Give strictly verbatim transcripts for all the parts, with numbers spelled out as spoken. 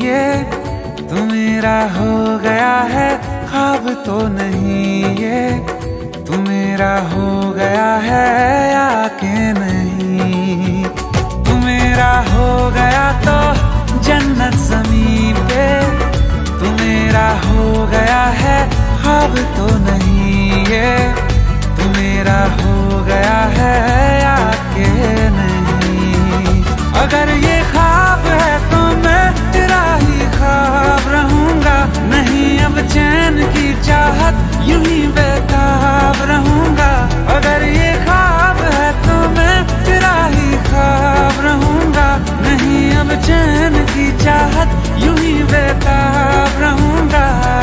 ये तू मेरा हो गया है, ख्वाब तो नहीं ये तू मेरा हो गया है या के नहीं। तू मेरा हो गया तो जन्नत ज़मीन पे, तू मेरा हो गया है, ख्वाब तो नहीं ये तू मेरा हो गया है या के नहीं। अगर ये ख्वाब है तो मैं तेरा ही ख्वाब रहूंगा, नहीं अब चैन की चाहत यूं ही बेताब रहूंगा। अगर ये ख्वाब है तो मैं तेरा ही ख्वाब रहूंगा, नहीं अब चैन की चाहत यूं ही बेताब रहूंगा।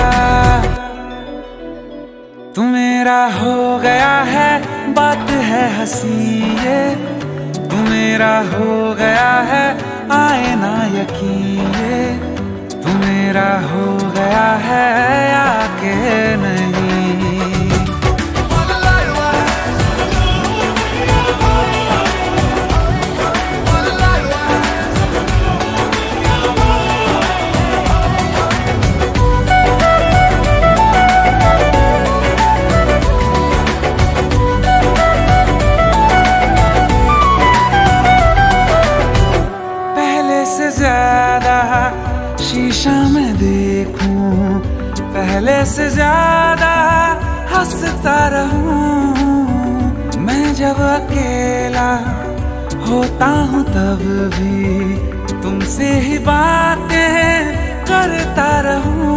तू मेरा हो गया है, बात है हंसी ये तू मेरा हो गया है, आए ना यकीन ये तू मेरा हो गया है या के नहीं। शीशा में देखूं पहले से ज्यादा हंसता रहूं, मैं जब अकेला होता हूँ तब भी तुमसे ही बातें करता रहूं।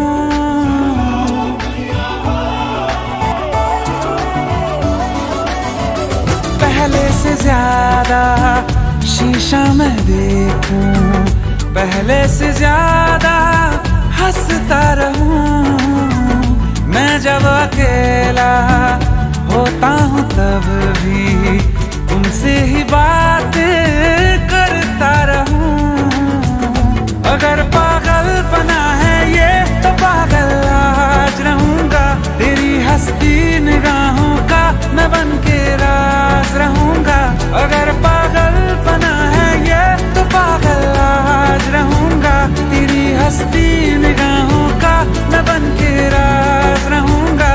पहले से ज्यादा शीशा में देखूं, पहले से ज्यादा हंसता रहूं, मैं जब अकेला होता हूँ तब भी तुमसे ही बातें करता रहूं। अगर पागल बना है ये तो पागल आज रहूंगा, तेरी हंसती निगाहों का मैं बन के राज रहूंगा। अगर पागल बना है ये तो पागल आज रहूंगा, तेरी हंसती निगाहों का मैं बन के राज रहूंगा।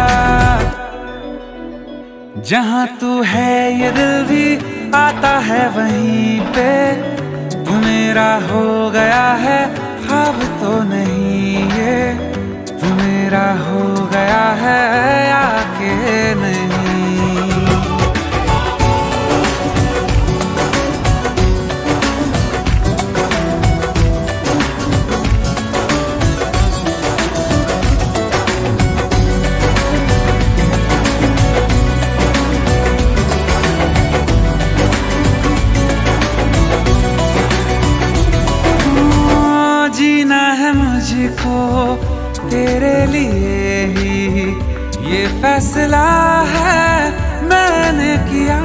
जहाँ तू है ये दिल भी आता है वहीं पे, तू मेरा हो गया है, ख्वाब तो नहीं ये तू मेरा हो गया है या के नहीं। जीना है मुझको तेरे लिए ही, ये फैसला है मैंने किया।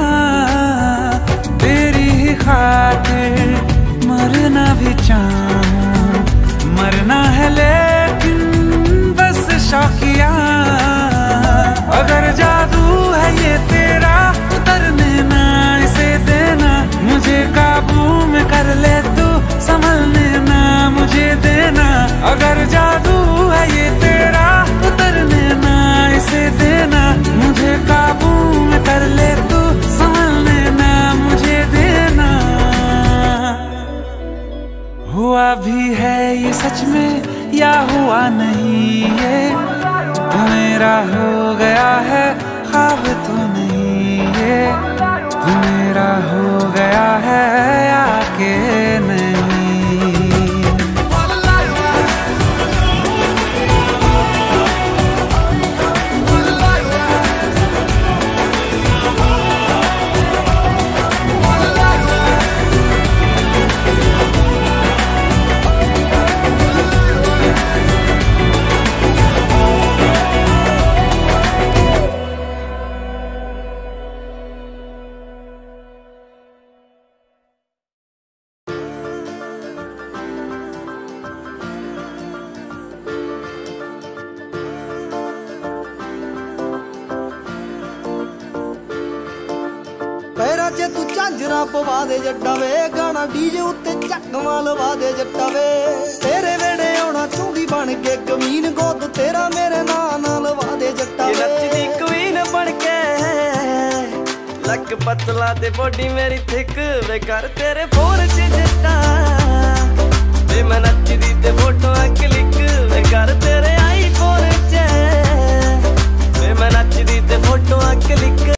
तेरी ही खातिर मरना भी चाहूं, मरना है लेकिन बस शौकिया। अगर जादू है ये तेरा उतरने ना इसे देना, मुझे काबू में कर ले तू संभलने ना मुझे देना। अगर जादू है ये तेरा उतरने ना इसे देना, मुझे काबू में कर ले तू संभलने ना मुझे देना। हुआ भी है ये सच में या हुआ नहीं ये तू मेरा हो गया है, ख्वाब तो नहीं ये तू मेरा हो गया है या के नहीं। झांजरा पवा दे जट्टा वे, गाना डीजे उत्ते चकवा लवा दे जट्टा वे। तेरे वेड़े आउणा चाहुंदी बन के कमीन, गोद तेरा मेरे नां नाल लवा दे जट्टा वे। नचदी क्वीन बन के लक पतला ते बॉडी मेरी थिक वे, कर तेरे फोन च जट्टा वे। मैं नचदी ते फोटो क्लिक वे, कर तेरे आईफोन च वे। मैं नचदी ते फोटो क्लिक